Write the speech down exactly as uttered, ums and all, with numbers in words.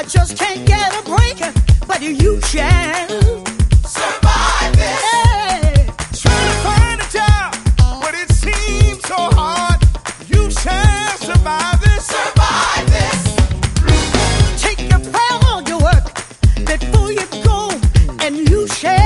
I just can't get a break, but you shall survive this. Hey. Trying to find a job, but it seems so hard. You shall survive this. Survive this. Take your time on your work before you go, and you shall.